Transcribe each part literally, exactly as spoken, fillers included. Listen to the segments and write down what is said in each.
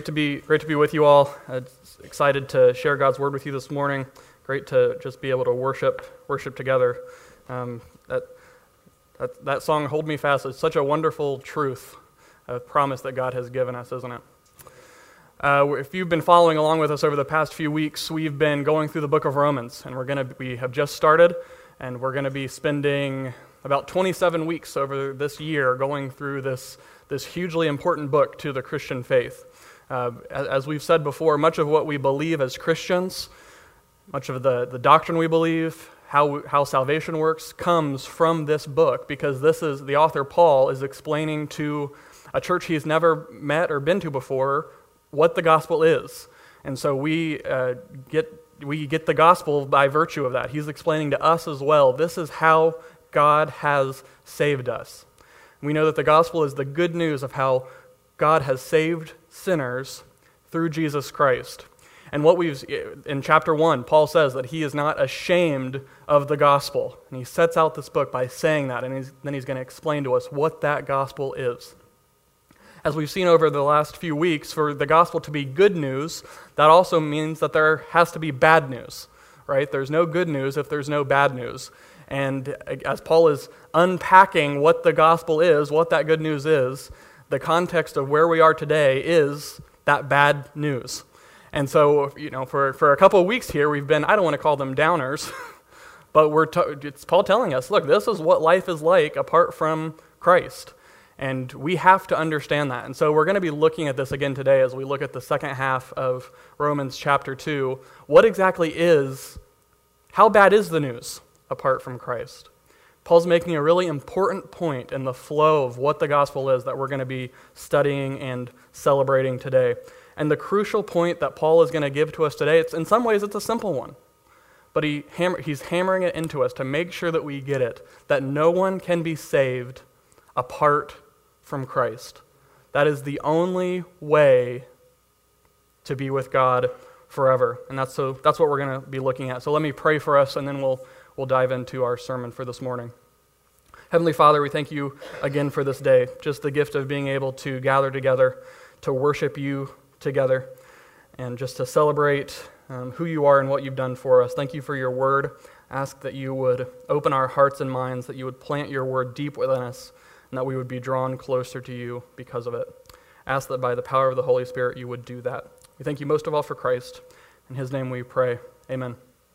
to be great to be with you all. Uh, excited to share God's word with you this morning. Great to just be able to worship worship together. Um, that, that that song, "Hold Me Fast," is such a wonderful truth, a promise that God has given us, isn't it? Uh, if you've been following along with us over the past few weeks, we've been going through the book of Romans, and we're gonna we have just started, and we're going to be spending about twenty-seven weeks over this year going through this this hugely important book to the Christian faith. Uh, as we've said before, much of what we believe as Christians, much of the, the doctrine we believe, how how salvation works, comes from this book, because this is the author Paul is explaining to a church he's never met or been to before what the gospel is. And so we uh, get we get the gospel by virtue of that. He's explaining to us as well, this is how God has saved us. We know that the gospel is the good news of how God has saved sinners through Jesus Christ. And what we've, in chapter one, Paul says that he is not ashamed of the gospel. And he sets out this book by saying that, and he's, then he's going to explain to us what that gospel is. As we've seen over the last few weeks, for the gospel to be good news, that also means that there has to be bad news, right? There's no good news if there's no bad news. And as Paul is unpacking what the gospel is, what that good news is, the context of where we are today is that bad news. And so, you know, for, for a couple of weeks here, we've been, I don't want to call them downers, but we're to, it's Paul telling us, look, this is what life is like apart from Christ. And we have to understand that. And so we're going to be looking at this again today as we look at the second half of Romans chapter two. What exactly is, how bad is the news apart from Christ? Paul's making a really important point in the flow of what the gospel is that we're going to be studying and celebrating today. And the crucial point that Paul is going to give to us today, it's in some ways it's a simple one, but he hammer, he's hammering it into us to make sure that we get it, that no one can be saved apart from Christ. That is the only way to be with God forever. And that's so that's what we're going to be looking at. So let me pray for us, and then we'll we'll dive into our sermon for this morning. Heavenly Father, we thank you again for this day, just the gift of being able to gather together, to worship you together, and just to celebrate um, who you are and what you've done for us. Thank you for your word. Ask that you would open our hearts and minds, that you would plant your word deep within us, and that we would be drawn closer to you because of it. Ask that by the power of the Holy Spirit you would do that. We thank you most of all for Christ. In his name we pray. Amen.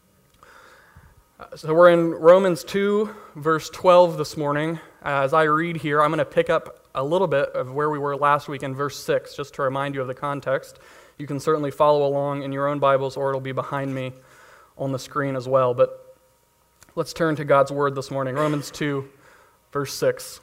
So we're in Romans two, verse twelve this morning. As I read here, I'm going to pick up a little bit of where we were last week in verse six, just to remind you of the context. You can certainly follow along in your own Bibles, or it'll be behind me on the screen as well. But let's turn to God's word this morning. Romans two, verse six.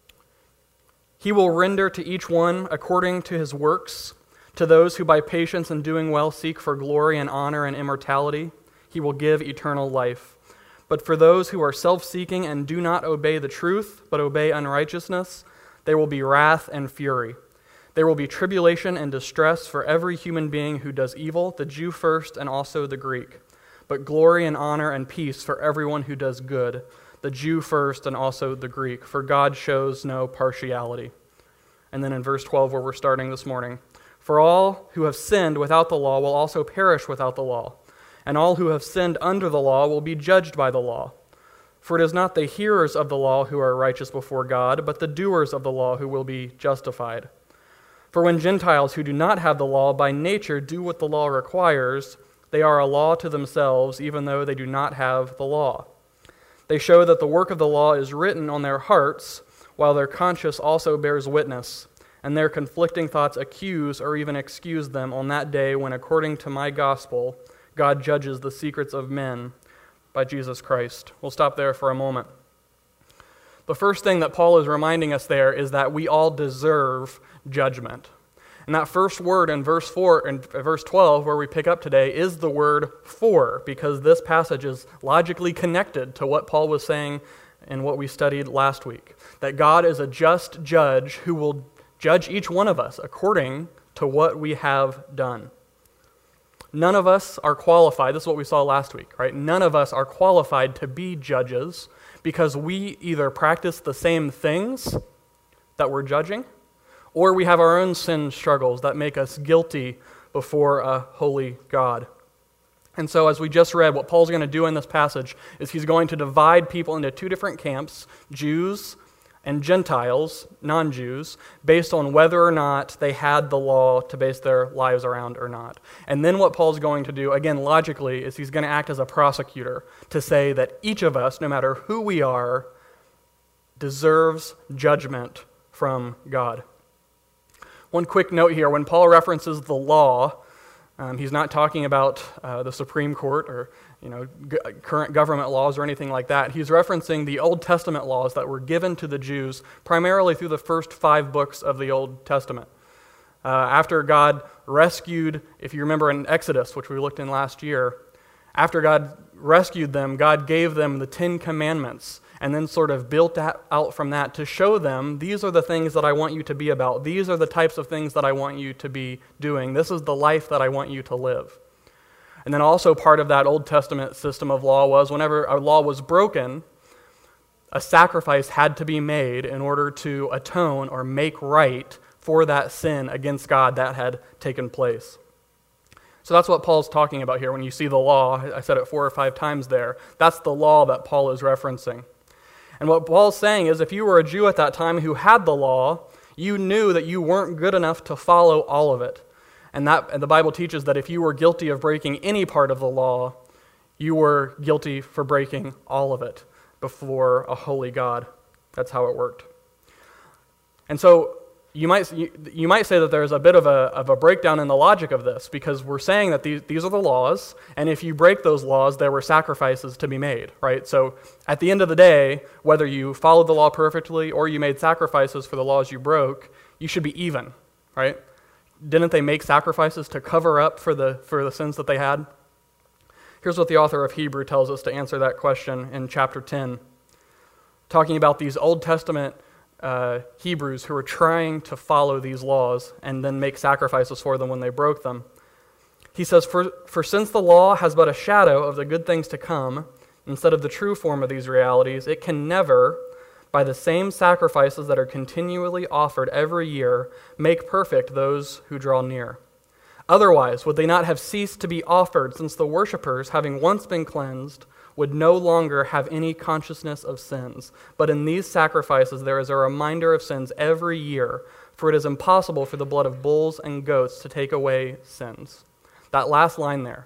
He will render to each one according to his works. To those who by patience and doing well seek for glory and honor and immortality, he will give eternal life. But for those who are self-seeking and do not obey the truth, but obey unrighteousness, there will be wrath and fury. There will be tribulation and distress for every human being who does evil, the Jew first and also the Greek. But glory and honor and peace for everyone who does good, the Jew first and also the Greek, for God shows no partiality. And then in verse twelve, where we're starting this morning, for all who have sinned without the law will also perish without the law, and all who have sinned under the law will be judged by the law. For it is not the hearers of the law who are righteous before God, but the doers of the law who will be justified. For when Gentiles who do not have the law by nature do what the law requires, they are a law to themselves, even though they do not have the law. They show that the work of the law is written on their hearts, while their conscience also bears witness, and their conflicting thoughts accuse or even excuse them on that day when, according to my gospel, God judges the secrets of men by Jesus Christ. We'll stop there for a moment. The first thing that Paul is reminding us there is that we all deserve judgment. And that first word in verse four and verse twelve, where we pick up today, is the word for, because this passage is logically connected to what Paul was saying in what we studied last week. That God is a just judge who will judge each one of us according to what we have done. None of us are qualified. This is what we saw last week, right? None of us are qualified to be judges because we either practice the same things that we're judging, or we have our own sin struggles that make us guilty before a holy God. And so as we just read, what Paul's going to do in this passage is he's going to divide people into two different camps, Jews and Gentiles, non-Jews, based on whether or not they had the law to base their lives around or not. And then what Paul's going to do, again, logically, is he's going to act as a prosecutor to say that each of us, no matter who we are, deserves judgment from God. One quick note here, when Paul references the law, um, he's not talking about uh, the Supreme Court or you know, g- current government laws or anything like that. He's referencing the Old Testament laws that were given to the Jews primarily through the first five books of the Old Testament. Uh, after God rescued, if you remember in Exodus, which we looked in last year, after God rescued them, God gave them the Ten Commandments and then sort of built that out from that to show them, these are the things that I want you to be about. These are the types of things that I want you to be doing. This is the life that I want you to live. And then also part of that Old Testament system of law was whenever a law was broken, a sacrifice had to be made in order to atone or make right for that sin against God that had taken place. So that's what Paul's talking about here when you see the law. I said it four or five times there. That's the law that Paul is referencing. And what Paul's saying is if you were a Jew at that time who had the law, you knew that you weren't good enough to follow all of it. And that and the Bible teaches that if you were guilty of breaking any part of the law, you were guilty for breaking all of it before a holy God. That's how it worked. And so you might you, you might say that there's a bit of a of a breakdown in the logic of this, because we're saying that these these are the laws, and if you break those laws, there were sacrifices to be made, right? So at the end of the day, whether you followed the law perfectly or you made sacrifices for the laws you broke, you should be even, right? Didn't they make sacrifices to cover up for the for the sins that they had? Here's what the author of Hebrew tells us to answer that question in chapter ten, talking about these Old Testament uh, Hebrews who were trying to follow these laws and then make sacrifices for them when they broke them. He says, for, for since the law has but a shadow of the good things to come, instead of the true form of these realities, it can never, by the same sacrifices that are continually offered every year, make perfect those who draw near. Otherwise, would they not have ceased to be offered, since the worshippers, having once been cleansed, would no longer have any consciousness of sins? But in these sacrifices there is a reminder of sins every year, for it is impossible for the blood of bulls and goats to take away sins. That last line there.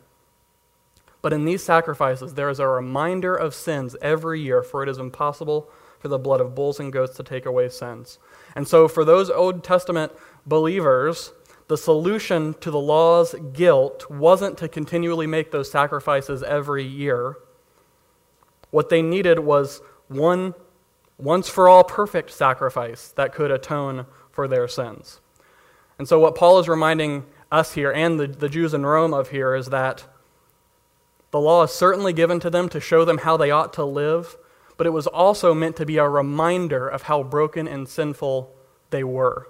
But in these sacrifices there is a reminder of sins every year, for it is impossible for the blood of bulls and goats to take away sins. And so for those Old Testament believers, the solution to the law's guilt wasn't to continually make those sacrifices every year. What they needed was one once-for-all perfect sacrifice that could atone for their sins. And so what Paul is reminding us here, and the, the Jews in Rome of here, is that the law is certainly given to them to show them how they ought to live, but it was also meant to be a reminder of how broken and sinful they were.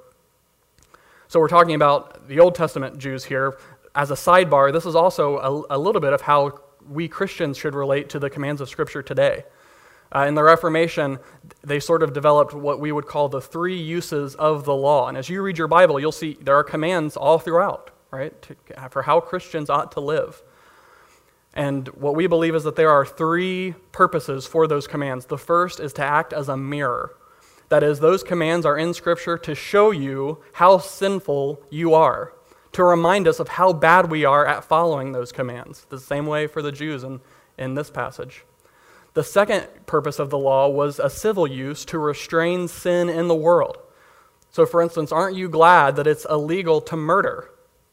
So we're talking about the Old Testament Jews here. As a sidebar, this is also a, a little bit of how we Christians should relate to the commands of Scripture today. Uh, in the Reformation, they sort of developed what we would call the three uses of the law. And as you read your Bible, you'll see there are commands all throughout, right, to, for how Christians ought to live. And what we believe is that there are three purposes for those commands. The first is to act as a mirror. That is, those commands are in Scripture to show you how sinful you are, to remind us of how bad we are at following those commands. The same way for the Jews in, in this passage. The second purpose of the law was a civil use to restrain sin in the world. So for instance, aren't you glad that it's illegal to murder?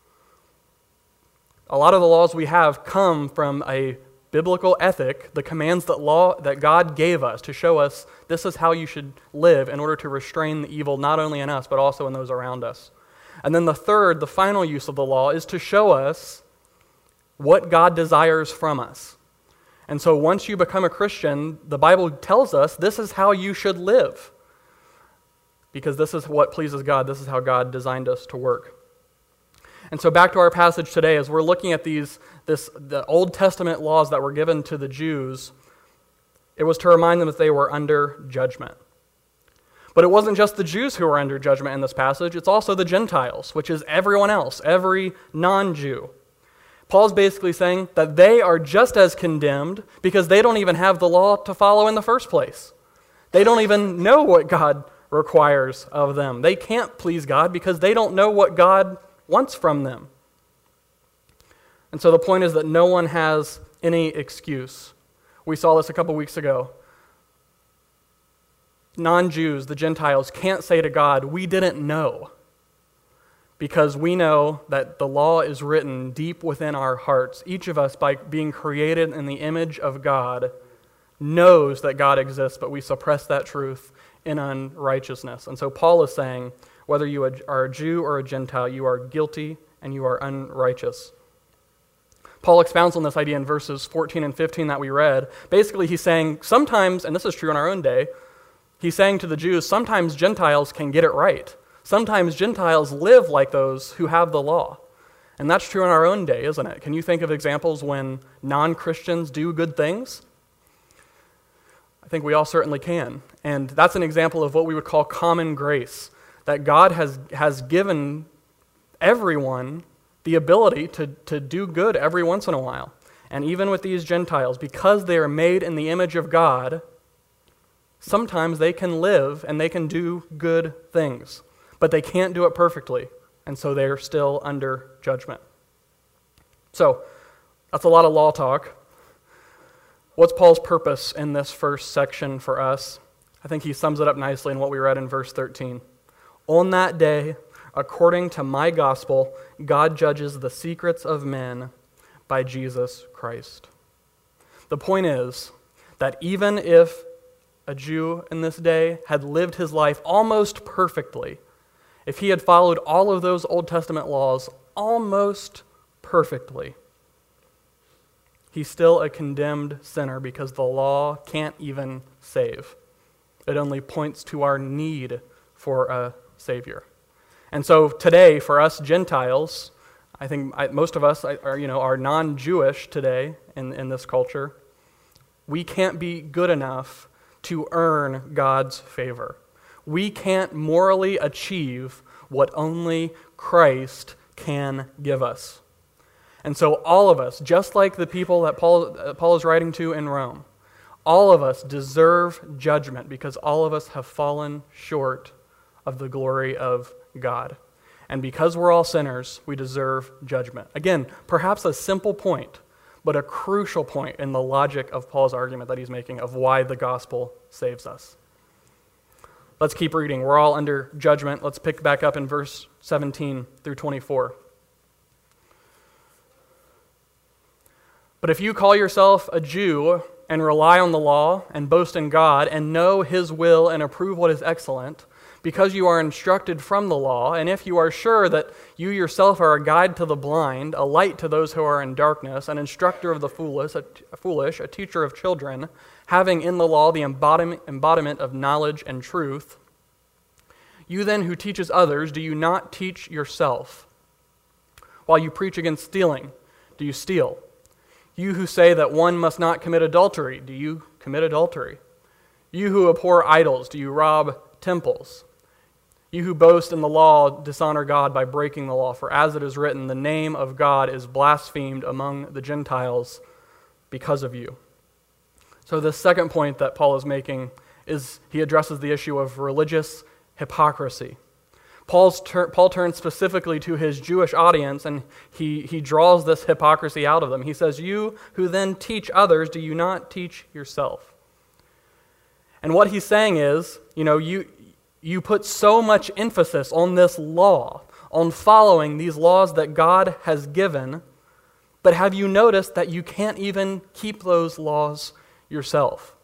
A lot of the laws we have come from a biblical ethic, the commands that law that God gave us to show us this is how you should live in order to restrain the evil not only in us but also in those around us. And then the third, the final use of the law, is to show us what God desires from us. And so once you become a Christian, the Bible tells us this is how you should live. Because this is what pleases God. This is how God designed us to work. And so back to our passage today, as we're looking at these, this the Old Testament laws that were given to the Jews, it was to remind them that they were under judgment. But it wasn't just the Jews who were under judgment in this passage, it's also the Gentiles, which is everyone else, every non-Jew. Paul's basically saying that they are just as condemned because they don't even have the law to follow in the first place. They don't even know what God requires of them. They can't please God because they don't know what God wants from them. And so the point is that no one has any excuse. We saw this a couple weeks ago. Non-Jews, the Gentiles, can't say to God, "We didn't know," because we know that the law is written deep within our hearts. Each of us, by being created in the image of God, knows that God exists, but we suppress that truth in unrighteousness. And so Paul is saying, whether you are a Jew or a Gentile, you are guilty and you are unrighteous. Paul expounds on this idea in verses fourteen and fifteen that we read. Basically, he's saying sometimes, and this is true in our own day, he's saying to the Jews, sometimes Gentiles can get it right. Sometimes Gentiles live like those who have the law. And that's true in our own day, isn't it? Can you think of examples when non-Christians do good things? I think we all certainly can. And that's an example of what we would call common grace, that God has, has given everyone the ability to, to do good every once in a while. And even with these Gentiles, because they are made in the image of God, sometimes they can live and they can do good things, but they can't do it perfectly, and so they're still under judgment. So, that's a lot of law talk. What's Paul's purpose in this first section for us? I think he sums it up nicely in what we read in verse thirteen. On that day, according to my gospel, God judges the secrets of men by Jesus Christ. The point is that even if a Jew in this day had lived his life almost perfectly, if he had followed all of those Old Testament laws almost perfectly, he's still a condemned sinner because the law can't even save. It only points to our need for a Savior. And so today, for us Gentiles, I think most of us are, you know, are non-Jewish today in, in this culture. We can't be good enough to earn God's favor. We can't morally achieve what only Christ can give us. And so all of us, just like the people that Paul, uh, Paul is writing to in Rome, all of us deserve judgment because all of us have fallen short of the glory of God. And because we're all sinners, we deserve judgment. Again, perhaps a simple point, but a crucial point in the logic of Paul's argument that he's making of why the gospel saves us. Let's keep reading. We're all under judgment. Let's pick back up in verse seventeen through twenty-four. But if you call yourself a Jew and rely on the law and boast in God and know His will and approve what is excellent, because you are instructed from the law, and if you are sure that you yourself are a guide to the blind, a light to those who are in darkness, an instructor of the foolish, a, t- foolish, a teacher of children, having in the law the embodiment, embodiment of knowledge and truth, you then who teaches others, do you not teach yourself? While you preach against stealing, do you steal? You who say that one must not commit adultery, do you commit adultery? You who abhor idols, do you rob temples? You who boast in the law dishonor God by breaking the law, for as it is written, the name of God is blasphemed among the Gentiles because of you. So the second point that Paul is making is he addresses the issue of religious hypocrisy. Paul's ter- Paul turns specifically to his Jewish audience, and he, he draws this hypocrisy out of them. He says, you who then teach others, do you not teach yourself? And what he's saying is, you know, you you put so much emphasis on this law, on following these laws that God has given, but have you noticed that you can't even keep those laws yourself?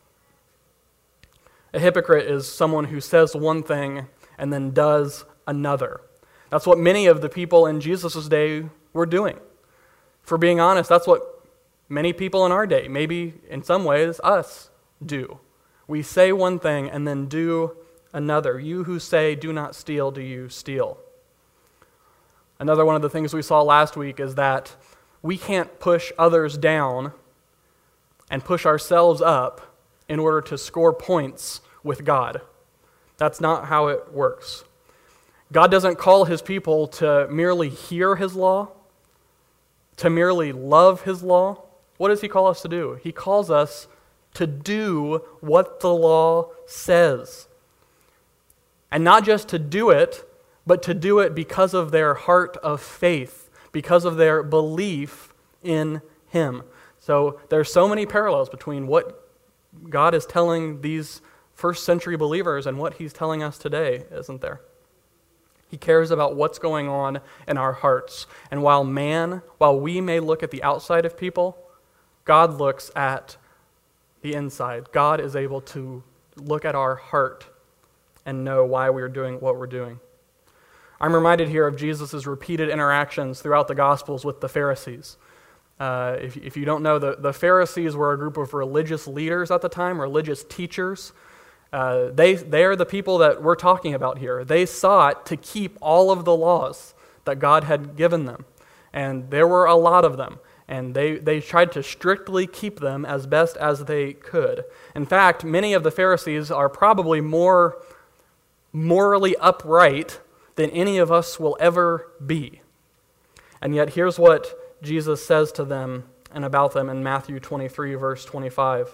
A hypocrite is someone who says one thing and then does another. That's what many of the people in Jesus' day were doing. For being honest, that's what many people in our day, maybe in some ways us, do. We say one thing and then do another. You who say, do not steal, do you steal? Another one of the things we saw last week is that we can't push others down and push ourselves up in order to score points with God. That's not how it works. God doesn't call his people to merely hear his law, to merely love his law. What does he call us to do? He calls us to do what the law says. And not just to do it, but to do it because of their heart of faith, because of their belief in him. So there's so many parallels between what God is telling these first century believers and what he's telling us today, isn't there? He cares about what's going on in our hearts. And while man, while we may look at the outside of people, God looks at the inside. God is able to look at our heart and know why we're doing what we're doing. I'm reminded here of Jesus' repeated interactions throughout the Gospels with the Pharisees. Uh, if, if you don't know, the, the Pharisees were a group of religious leaders at the time, religious teachers. Uh, they, they are the people that we're talking about here. They sought to keep all of the laws that God had given them. And there were a lot of them. And they, they tried to strictly keep them as best as they could. In fact, many of the Pharisees are probably more morally upright than any of us will ever be. And yet here's what Jesus says to them and about them in Matthew twenty-three, verse twenty-five.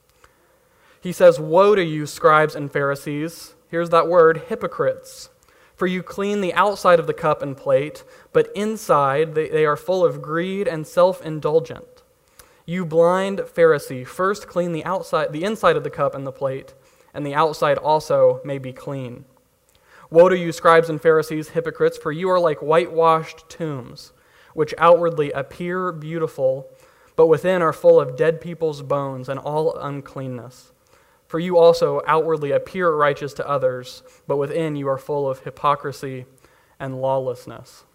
He says, "Woe to you, scribes and Pharisees," here's that word, hypocrites, "for you clean the outside of the cup and plate, but inside they, they are full of greed and self-indulgent. You blind Pharisee, first clean the outside, the inside of the cup and the plate, and the outside also may be clean. Woe to you, scribes and Pharisees, hypocrites, for you are like whitewashed tombs, which outwardly appear beautiful, but within are full of dead people's bones and all uncleanness. For you also outwardly appear righteous to others, but within you are full of hypocrisy and lawlessness."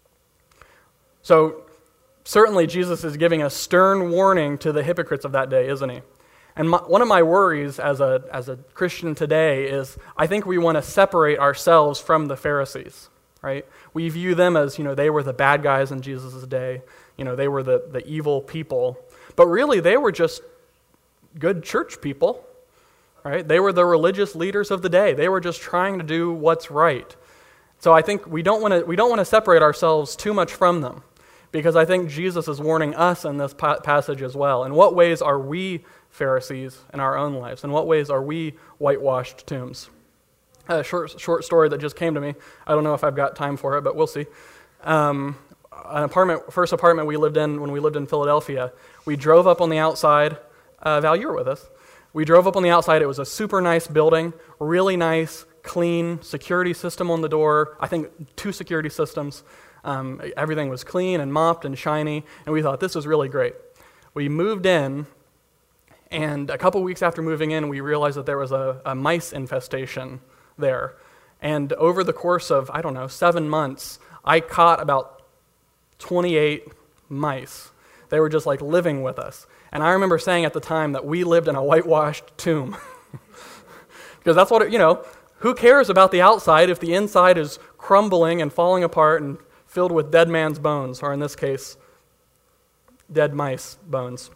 So, certainly Jesus is giving a stern warning to the hypocrites of that day, isn't he? And my, one of my worries as a as a Christian today is I think we want to separate ourselves from the Pharisees, right? We view them as, you know, they were the bad guys in Jesus' day. You know, they were the, the evil people. But really, they were just good church people, right? They were the religious leaders of the day. They were just trying to do what's right. So I think we don't want to we don't want to separate ourselves too much from them, because I think Jesus is warning us in this pa- passage as well. In what ways are we Pharisees in our own lives? In what ways are we whitewashed tombs? A short short story that just came to me. I don't know if I've got time for it, but we'll see. Um, an apartment, first apartment we lived in when we lived in Philadelphia, we drove up on the outside. Uh, Val, you were with us. We drove up on the outside. It was a super nice building, really nice, clean, security system on the door. I think two security systems. Um, everything was clean and mopped and shiny, and we thought this was really great. We moved in, and a couple weeks after moving in, we realized that there was a, a mice infestation there. And over the course of, I don't know, seven months, I caught about twenty-eight mice. They were just like living with us. And I remember saying at the time that we lived in a whitewashed tomb. Because that's what, it, you know, who cares about the outside if the inside is crumbling and falling apart and filled with dead man's bones, or in this case, dead mice bones.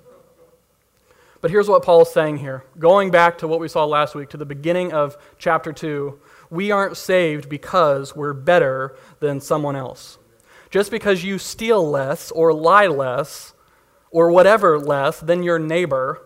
But here's what Paul's saying here. Going back to what we saw last week, to the beginning of chapter two, we aren't saved because we're better than someone else. Just because you steal less or lie less or whatever less than your neighbor,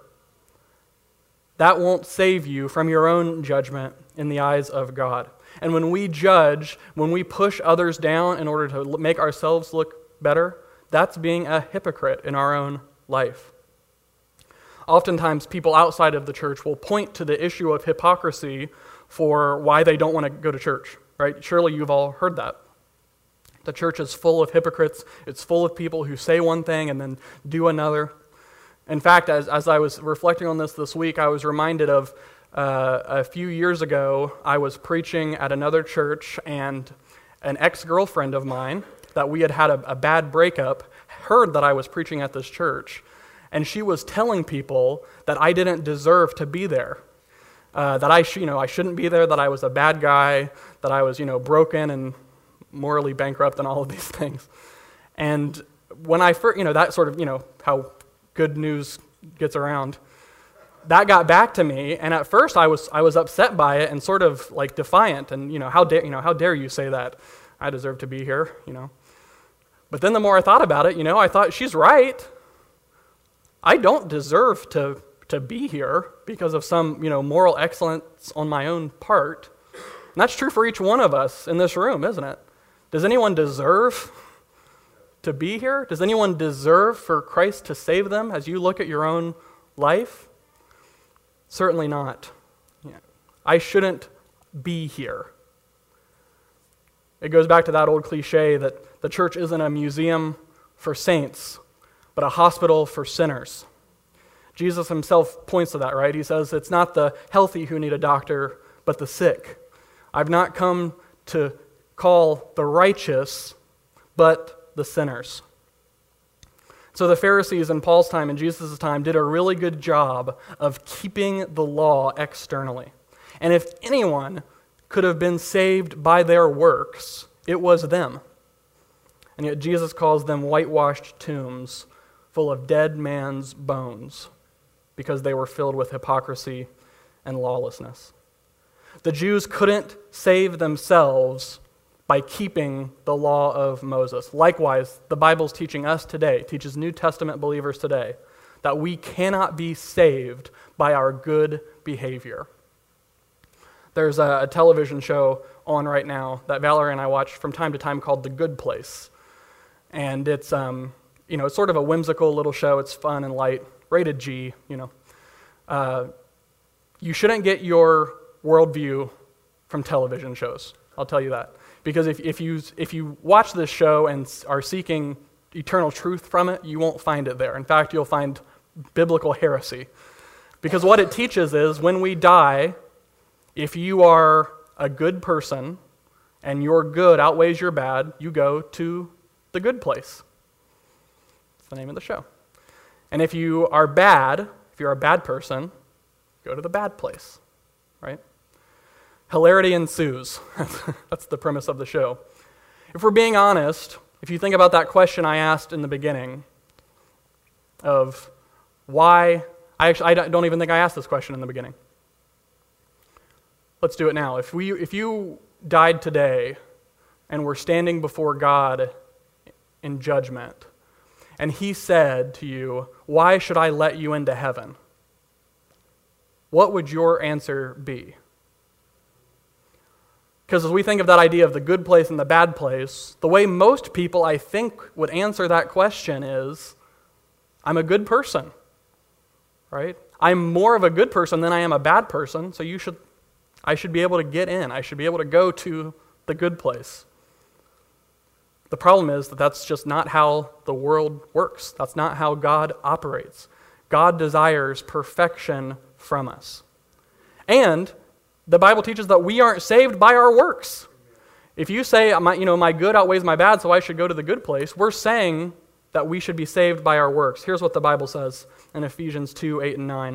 that won't save you from your own judgment in the eyes of God. And when we judge, when we push others down in order to make ourselves look better, that's being a hypocrite in our own life. Oftentimes, people outside of the church will point to the issue of hypocrisy for why they don't want to go to church, right? Surely you've all heard that. The church is full of hypocrites. It's full of people who say one thing and then do another. In fact, as, as I was reflecting on this this week, I was reminded of uh, a few years ago, I was preaching at another church, and an ex-girlfriend of mine that we had had a, a bad breakup heard that I was preaching at this church, and she was telling people that I didn't deserve to be there, uh, that I, sh- you know, I shouldn't be there, that I was a bad guy, that I was, you know, broken and morally bankrupt and all of these things. And when I first, you know, that sort of, you know, how good news gets around. that got back to me, and at first I was I was upset by it and sort of like defiant, and you know how dare you know how dare you say that? I deserve to be here, you know. But then the more I thought about it, you know, I thought she's right. I don't deserve to to be here because of some, you know, moral excellence on my own part. And that's true for each one of us in this room, isn't it? Does anyone deserve to be here? Does anyone deserve for Christ to save them as you look at your own life? Certainly not. Yeah. I shouldn't be here. It goes back to that old cliche that the church isn't a museum for saints, but a hospital for sinners. Jesus himself points to that, right? He says, it's not the healthy who need a doctor, but the sick. I've not come to call the righteous, but the sinners. So the Pharisees in Paul's time and Jesus' time did a really good job of keeping the law externally. And if anyone could have been saved by their works, it was them. And yet Jesus calls them whitewashed tombs full of dead man's bones because they were filled with hypocrisy and lawlessness. The Jews couldn't save themselves by keeping the law of Moses. Likewise, the Bible's teaching us today, teaches New Testament believers today, that we cannot be saved by our good behavior. There's a, a television show on right now that Valerie and I watch from time to time called The Good Place. And it's, um, you know, it's sort of a whimsical little show. It's fun and light, rated G, you know. Uh, you shouldn't get your worldview from television shows. I'll tell you that. Because if, if you if you watch this show and are seeking eternal truth from it, you won't find it there. In fact, you'll find biblical heresy. Because what it teaches is when we die, if you are a good person and your good outweighs your bad, you go to the good place. That's the name of the show. And if you are bad, if you're a bad person, go to the bad place, right? Hilarity ensues. That's the premise of the show. If we're being honest, if you think about that question I asked in the beginning of why, I actually I don't even think I asked this question in the beginning. Let's do it now. If we, if you died today and were standing before God in judgment, and he said to you, "Why should I let you into heaven?" What would your answer be? Because as we think of that idea of the good place and the bad place, the way most people, I think, would answer that question is, I'm a good person, right? I'm more of a good person than I am a bad person, so you should, I should be able to get in. I should be able to go to the good place. The problem is that that's just not how the world works. That's not how God operates. God desires perfection from us. And the Bible teaches that we aren't saved by our works. If you say, my, you know, my good outweighs my bad, so I should go to the good place, we're saying that we should be saved by our works. Here's what the Bible says in Ephesians two, eight, and nine.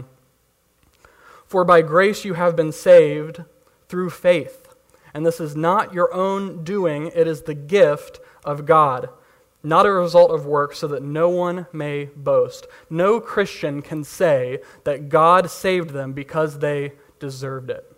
For by grace you have been saved through faith, and this is not your own doing, it is the gift of God, not a result of works, so that no one may boast. No Christian can say that God saved them because they deserved it.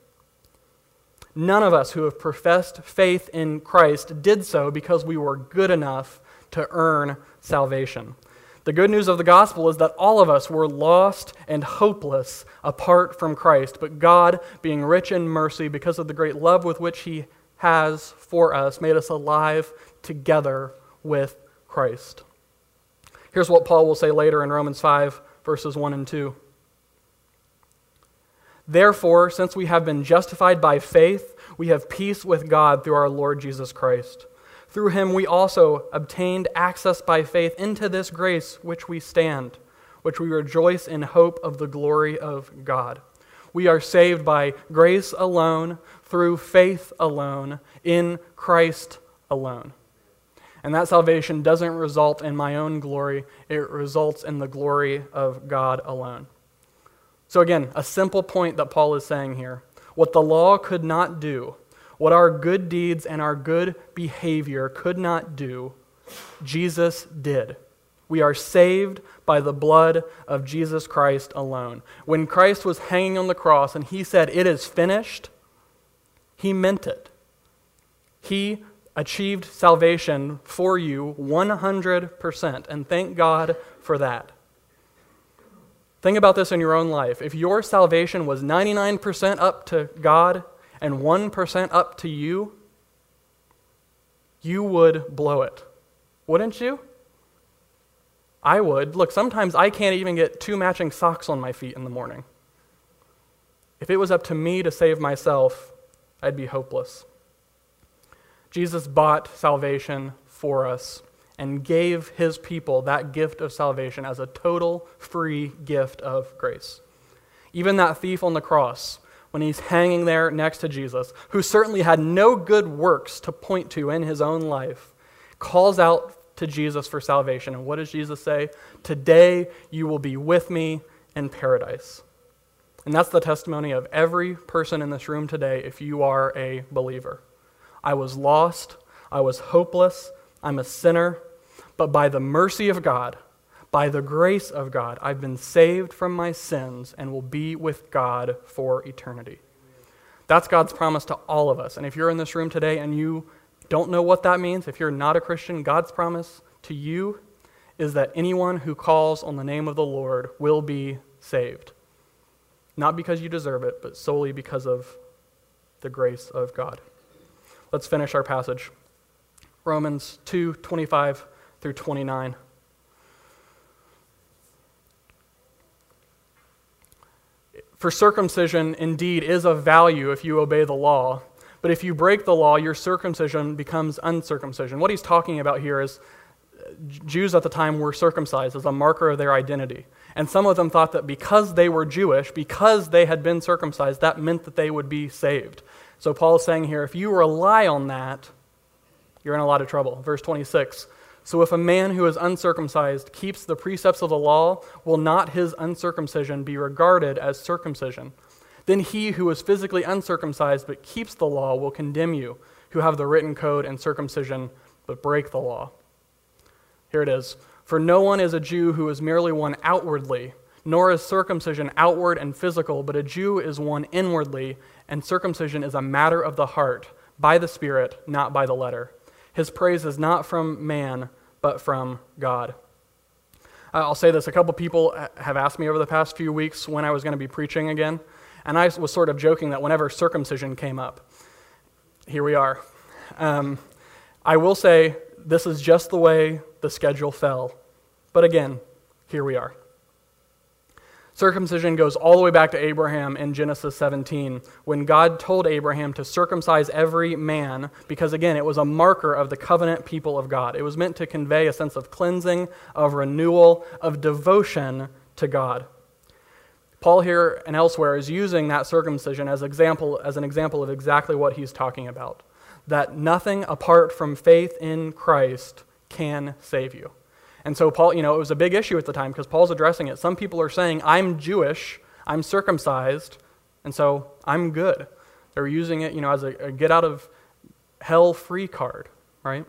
None of us who have professed faith in Christ did so because we were good enough to earn salvation. The good news of the gospel is that all of us were lost and hopeless apart from Christ, but God, being rich in mercy because of the great love with which he has for us, made us alive together with Christ. Here's what Paul will say later in Romans five, verses one and two. Therefore, since we have been justified by faith, we have peace with God through our Lord Jesus Christ. Through him we also obtained access by faith into this grace which we stand, which we rejoice in hope of the glory of God. We are saved by grace alone, through faith alone, in Christ alone. And that salvation doesn't result in my own glory, it results in the glory of God alone. So again, a simple point that Paul is saying here. What the law could not do, what our good deeds and our good behavior could not do, Jesus did. We are saved by the blood of Jesus Christ alone. When Christ was hanging on the cross and he said, "It is finished," he meant it. He achieved salvation for you one hundred percent, and thank God for that. Think about this in your own life. If your salvation was ninety-nine percent up to God and one percent up to you, you would blow it. Wouldn't you? I would. Look, sometimes I can't even get two matching socks on my feet in the morning. If it was up to me to save myself, I'd be hopeless. Jesus bought salvation for us and gave his people that gift of salvation as a total free gift of grace. Even that thief on the cross, when he's hanging there next to Jesus, who certainly had no good works to point to in his own life, calls out to Jesus for salvation. And what does Jesus say? "Today you will be with me in paradise." And that's the testimony of every person in this room today if you are a believer. I was lost, I was hopeless, I'm a sinner, but by the mercy of God, by the grace of God, I've been saved from my sins and will be with God for eternity. That's God's promise to all of us. And if you're in this room today and you don't know what that means, if you're not a Christian, God's promise to you is that anyone who calls on the name of the Lord will be saved. Not because you deserve it, but solely because of the grace of God. Let's finish our passage. Romans two, twenty-five through twenty-nine. For circumcision indeed is of value if you obey the law, but if you break the law, your circumcision becomes uncircumcision. What he's talking about here is Jews at the time were circumcised as a marker of their identity. And some of them thought that because they were Jewish, because they had been circumcised, that meant that they would be saved. So Paul is saying here, if you rely on that, you're in a lot of trouble. Verse twenty-six, so if a man who is uncircumcised keeps the precepts of the law, will not his uncircumcision be regarded as circumcision? Then he who is physically uncircumcised but keeps the law will condemn you, who have the written code and circumcision but break the law. Here it is. For no one is a Jew who is merely one outwardly, nor is circumcision outward and physical, but a Jew is one inwardly, and circumcision is a matter of the heart, by the Spirit, not by the letter. His praise is not from man, but from God. I'll say this, a couple people have asked me over the past few weeks when I was going to be preaching again, and I was sort of joking that whenever circumcision came up, here we are. Um, I will say this is just the way the schedule fell, but again, here we are. Circumcision goes all the way back to Abraham in Genesis seventeen, when God told Abraham to circumcise every man, because again, it was a marker of the covenant people of God. It was meant to convey a sense of cleansing, of renewal, of devotion to God. Paul here and elsewhere is using that circumcision as example, as an example of exactly what he's talking about, that nothing apart from faith in Christ can save you. And so Paul, you know, it was a big issue at the time because Paul's addressing it. Some people are saying, I'm Jewish, I'm circumcised, and so I'm good. They're using it, you know, as a, a get out of hell free card, right?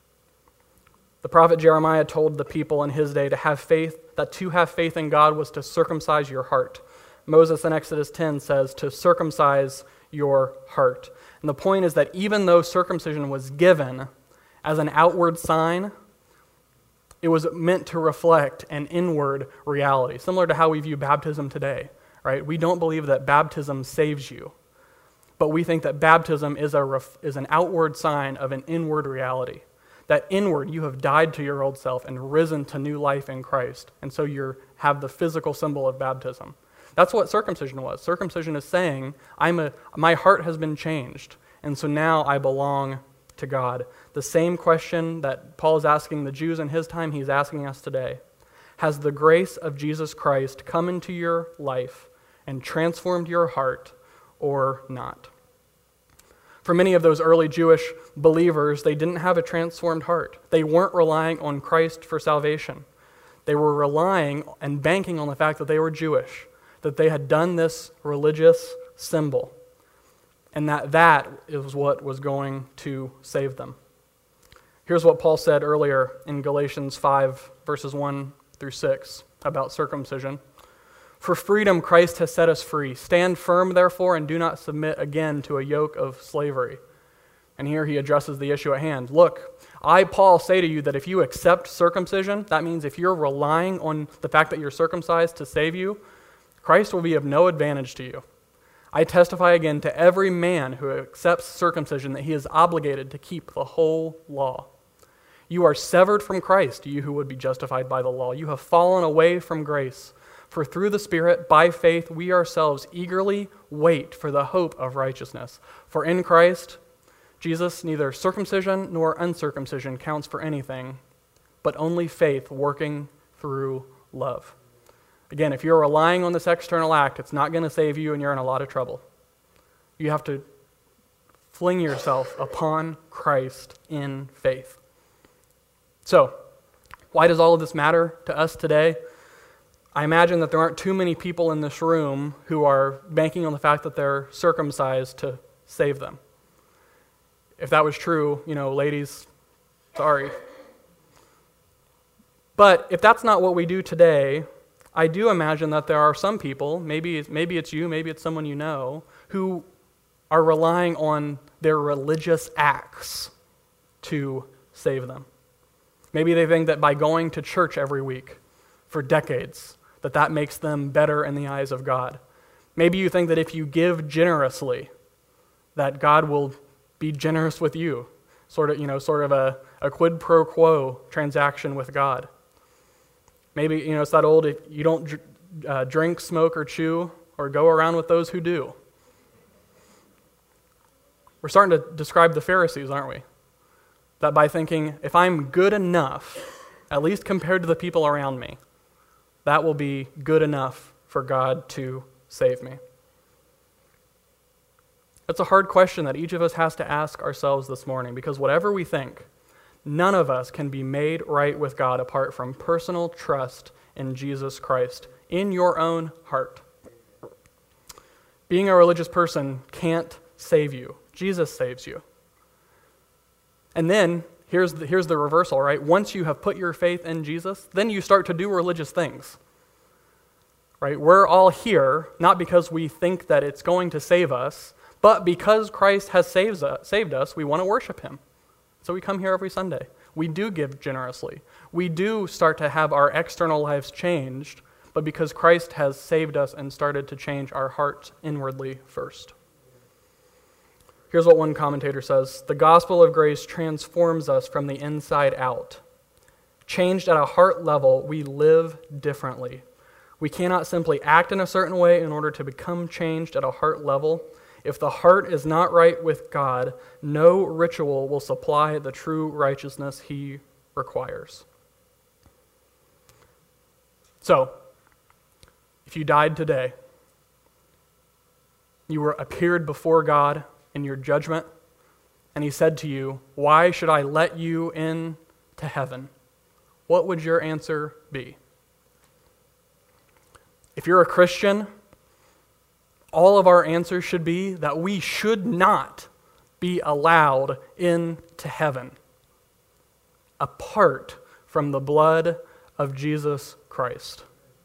The prophet Jeremiah told the people in his day to have faith, that to have faith in God was to circumcise your heart. Moses in Exodus ten says to circumcise your heart. And the point is that even though circumcision was given as an outward sign, it was meant to reflect an inward reality, similar to how we view baptism today, right? We don't believe that baptism saves you, but we think that baptism is a ref, is an outward sign of an inward reality. That inward, you have died to your old self and risen to new life in Christ, and so you have the physical symbol of baptism. That's what circumcision was. Circumcision is saying, I'm a, my heart has been changed, and so now I belong to God. The same question that Paul is asking the Jews in his time, he's asking us today. Has the grace of Jesus Christ come into your life and transformed your heart or not? For many of those early Jewish believers, they didn't have a transformed heart. They weren't relying on Christ for salvation. They were relying and banking on the fact that they were Jewish, that they had done this religious symbol, and that that is what was going to save them. Here's what Paul said earlier in Galatians five, verses one through six, about circumcision. For freedom Christ has set us free. Stand firm, therefore, and do not submit again to a yoke of slavery. And here he addresses the issue at hand. Look, I, Paul, say to you that if you accept circumcision, that means if you're relying on the fact that you're circumcised to save you, Christ will be of no advantage to you. I testify again to every man who accepts circumcision that he is obligated to keep the whole law. You are severed from Christ, you who would be justified by the law. You have fallen away from grace. For through the Spirit, by faith, we ourselves eagerly wait for the hope of righteousness. For in Christ Jesus, neither circumcision nor uncircumcision counts for anything, but only faith working through love. Again, if you're relying on this external act, it's not going to save you and you're in a lot of trouble. You have to fling yourself upon Christ in faith. So, why does all of this matter to us today? I imagine that there aren't too many people in this room who are banking on the fact that they're circumcised to save them. If that was true, you know, ladies, sorry. But if that's not what we do today, I do imagine that there are some people, maybe, maybe it's you, maybe it's someone you know, who are relying on their religious acts to save them. Maybe they think that by going to church every week for decades, that that makes them better in the eyes of God. Maybe you think that if you give generously, that God will be generous with you. Sort of, you know, sort of a, a quid pro quo transaction with God. Maybe, you know, it's that old, if you don't uh, drink, smoke, or chew, or go around with those who do. We're starting to describe the Pharisees, aren't we? That by thinking, if I'm good enough, at least compared to the people around me, that will be good enough for God to save me. That's a hard question that each of us has to ask ourselves this morning, because whatever we think, none of us can be made right with God apart from personal trust in Jesus Christ in your own heart. Being a religious person can't save you. Jesus saves you. And then, here's the, here's the reversal, right? Once you have put your faith in Jesus, then you start to do religious things. Right? We're all here, not because we think that it's going to save us, but because Christ has saved us, saved us, we want to worship him. So we come here every Sunday. We do give generously. We do start to have our external lives changed, but because Christ has saved us and started to change our hearts inwardly first. Here's what one commentator says: the gospel of grace transforms us from the inside out. Changed at a heart level, we live differently. We cannot simply act in a certain way in order to become changed at a heart level. If the heart is not right with God, no ritual will supply the true righteousness he requires. So, if you died today, you were appeared before God in your judgment, and he said to you, "Why should I let you in to heaven?" What would your answer be? If you're a Christian, all of our answers should be that we should not be allowed into heaven apart from the blood of Jesus Christ.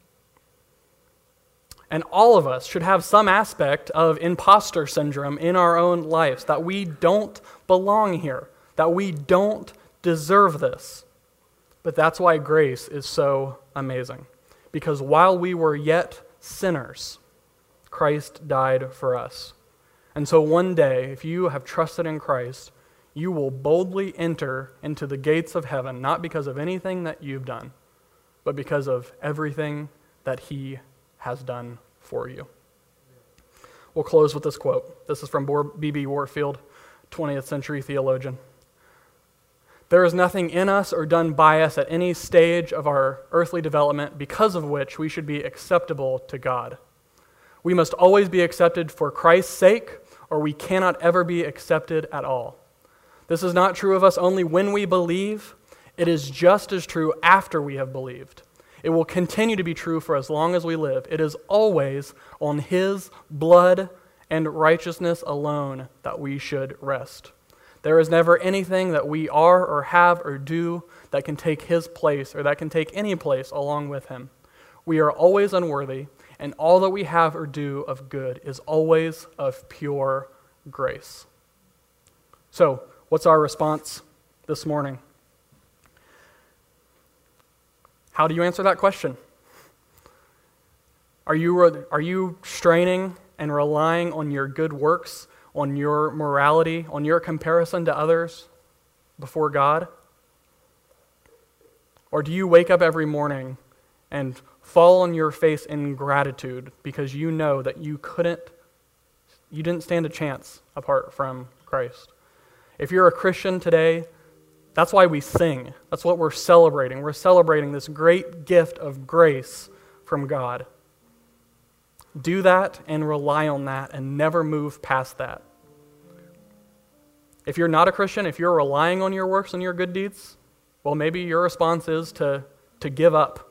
And all of us should have some aspect of imposter syndrome in our own lives, that we don't belong here, that we don't deserve this. But that's why grace is so amazing. Because while we were yet sinners, Christ died for us. And so one day, if you have trusted in Christ, you will boldly enter into the gates of heaven, not because of anything that you've done, but because of everything that he has done for you. We'll close with this quote. This is from B B Warfield, twentieth century theologian. There is nothing in us or done by us at any stage of our earthly development because of which we should be acceptable to God. We must always be accepted for Christ's sake, or we cannot ever be accepted at all. This is not true of us only when we believe. It is just as true after we have believed. It will continue to be true for as long as we live. It is always on his blood and righteousness alone that we should rest. There is never anything that we are or have or do that can take his place or that can take any place along with him. We are always unworthy, and all that we have or do of good is always of pure grace. So, what's our response this morning? How do you answer that question? Are you, are you straining and relying on your good works, on your morality, on your comparison to others before God? Or do you wake up every morning and fall on your face in gratitude because you know that you couldn't, you didn't stand a chance apart from Christ? If you're a Christian today, that's why we sing. That's what we're celebrating. We're celebrating this great gift of grace from God. Do that and rely on that and never move past that. If you're not a Christian, if you're relying on your works and your good deeds, well, maybe your response is to, to give up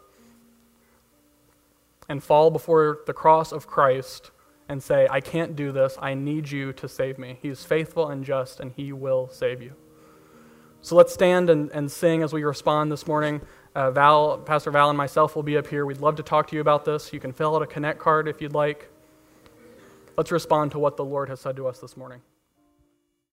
and fall before the cross of Christ and say, I can't do this. I need you to save me. He is faithful and just, and he will save you. So let's stand and, and sing as we respond this morning. Uh, Val, Pastor Val and myself will be up here. We'd love to talk to you about this. You can fill out a Connect card if you'd like. Let's respond to what the Lord has said to us this morning.